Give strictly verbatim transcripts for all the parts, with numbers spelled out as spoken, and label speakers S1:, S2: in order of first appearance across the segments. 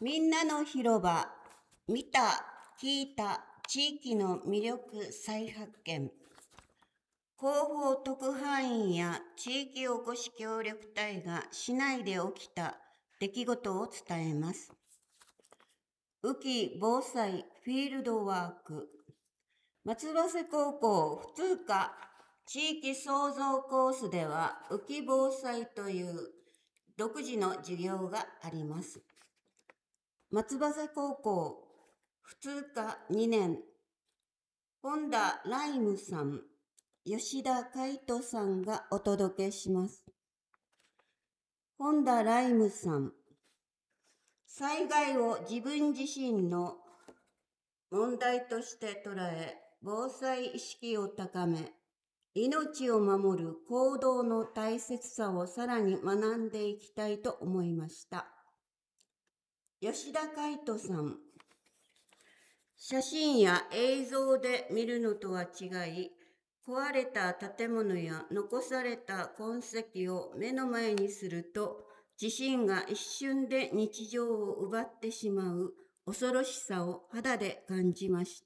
S1: みんなの広場、見た、聞いた、地域の魅力再発見。広報特派員や地域おこし協力隊が市内で起きた出来事を伝えます。雨季防災フィールドワーク。松葉瀬高校普通科地域創造コースでは雨季防災という独自の授業があります。松葉瀬高校普通科にねん、本田ライムさん、吉田海人さんがお届けします。本田ライムさん、災害を自分自身の問題として捉え、防災意識を高め、命を守る行動の大切さをさらに学んでいきたいと思いました。吉田海人さん、写真や映像で見るのとは違い、壊れた建物や残された痕跡を目の前にすると、地震が一瞬で日常を奪ってしまう恐ろしさを肌で感じました。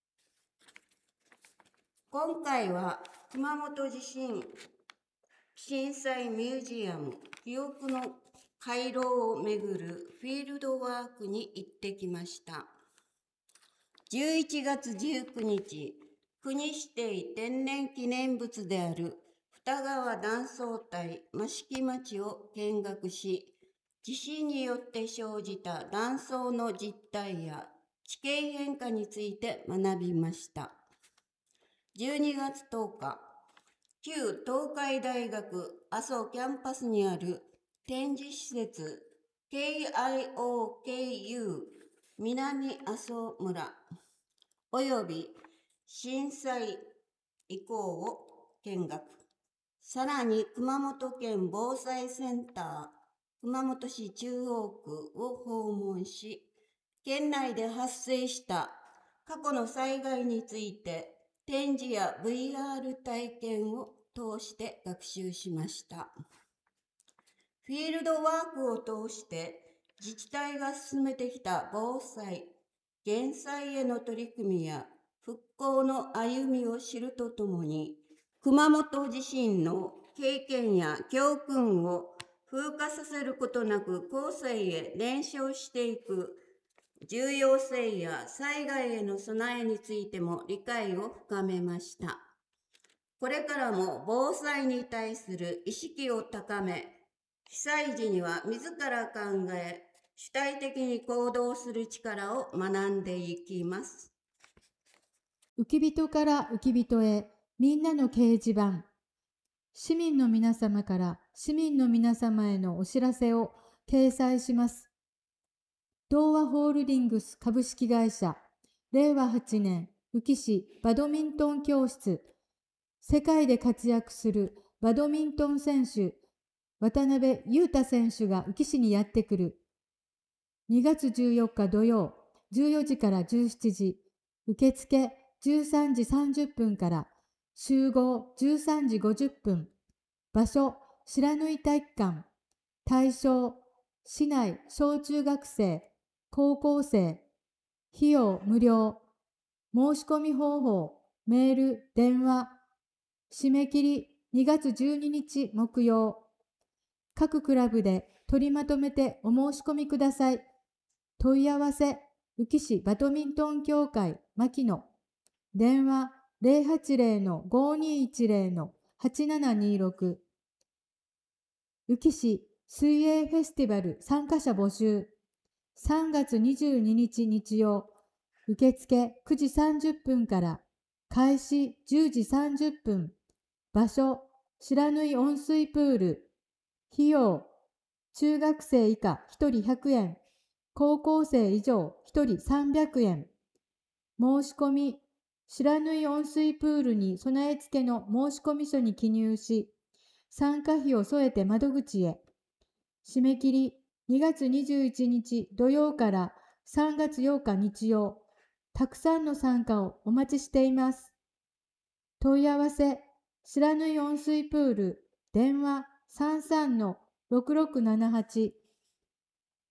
S1: 今回は熊本地震震災ミュージアム記憶の回廊をめぐるフィールドワークに行ってきました。じゅういちがつじゅうくにち、国指定天然記念物である二川断層帯益城町を見学し、地震によって生じた断層の実態や地形変化について学びました。じゅうにがつとおか、旧東海大学阿蘇キャンパスにある展示施設 ケーアイオーケーユー 南阿蘇村および震災遺構を見学。さらに熊本県防災センター熊本市中央区を訪問し、県内で発生した過去の災害について展示や ブイアール 体験を通して学習しました。フィールドワークを通して自治体が進めてきた防災・減災への取り組みや復興の歩みを知るとともに、熊本地震の経験や教訓を風化させることなく後世へ伝承していく重要性や災害への備えについても理解を深めました。これからも防災に対する意識を高め、被災時には自ら考え、主体的に行動する力を学んでいきます。
S2: 浮人から浮人へ、みんなの掲示板。市民の皆様から市民の皆様へのお知らせを掲載します。東和ホールディングス株式会社、れいわはちねん宇城市バドミントン教室。世界で活躍するバドミントン選手、渡辺裕太選手が宇城市にやってくる。にがつじゅうよっか土曜、じゅうよじからじゅうしちじ、受付じゅうさんじさんじゅっぷんから、集合じゅうさんじごじゅっぷん。場所、白縫体育館。対象、市内小中学生、高校生。費用無料。申し込み方法、メール、電話。締め切りにがつじゅうににち木曜。各クラブで取りまとめてお申し込みください。問い合わせ、宇城市バドミントン協会牧野。電話ゼロはちゼロ ごにいちゼロ はちななにろく。宇城市水泳フェスティバル参加者募集。さんがつにじゅうににち日曜。受付くじさんじゅっぷんから。開始じゅうじさんじゅっぷん。場所、白縫温水プール。費用、中学生以下ひとりひゃくえん。高校生以上ひとりさんびゃくえん。申し込み、白縫温水プールに備え付けの申し込み書に記入し、参加費を添えて窓口へ。締め切りにがつにじゅういちにち土曜からさんがつようか日曜。たくさんの参加をお待ちしています。問い合わせ、白縫温水プール、電話さんさんのろくろくななはち。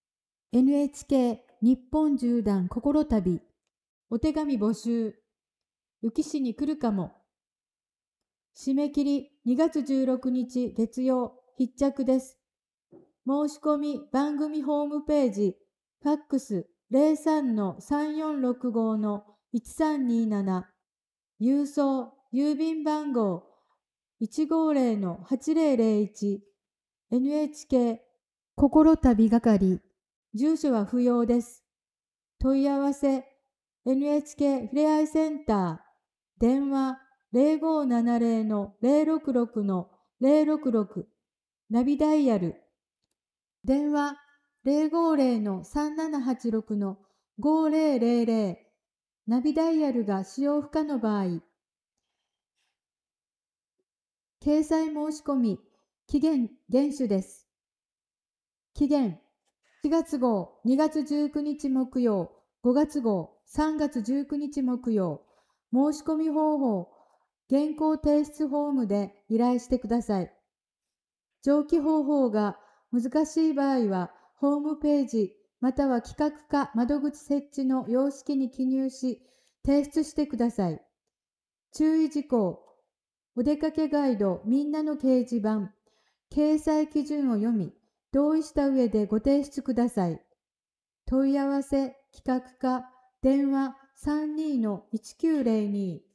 S2: エヌエイチケー 日本縦断心旅。お手紙募集。宇城市に来るかも。締め切りにがつじゅうろくにち月曜必着です。申し込み番組ホームページ、ファックス ゼロさんのさんよんろくごのいちさんになな、郵送郵便番号いちごゼロのはちゼロゼロいち、エヌエイチケー 心旅係、住所は不要です。問い合わせ エヌエイチケー ふれあいセンター、電話ゼロごななゼロのゼロろくろくのゼロろくろく、ナビダイヤル、電話ゼロごゼロのさんななはちろくのごゼロゼロゼロ、ナビダイヤルが使用不可の場合、掲載申し込み、期限厳守です。期限しがつ号、にがつじゅうくにち木曜、ごがつ号、さんがつじゅうくにち木曜、申し込み方法、原稿提出フォームで依頼してください。上記方法が難しい場合は、ホームページまたは企画課窓口設置の様式に記入し、提出してください。注意事項、お出かけガイドみんなの掲示板、掲載基準を読み、同意した上でご提出ください。問い合わせ企画課電話 さんにのいちきゅうゼロに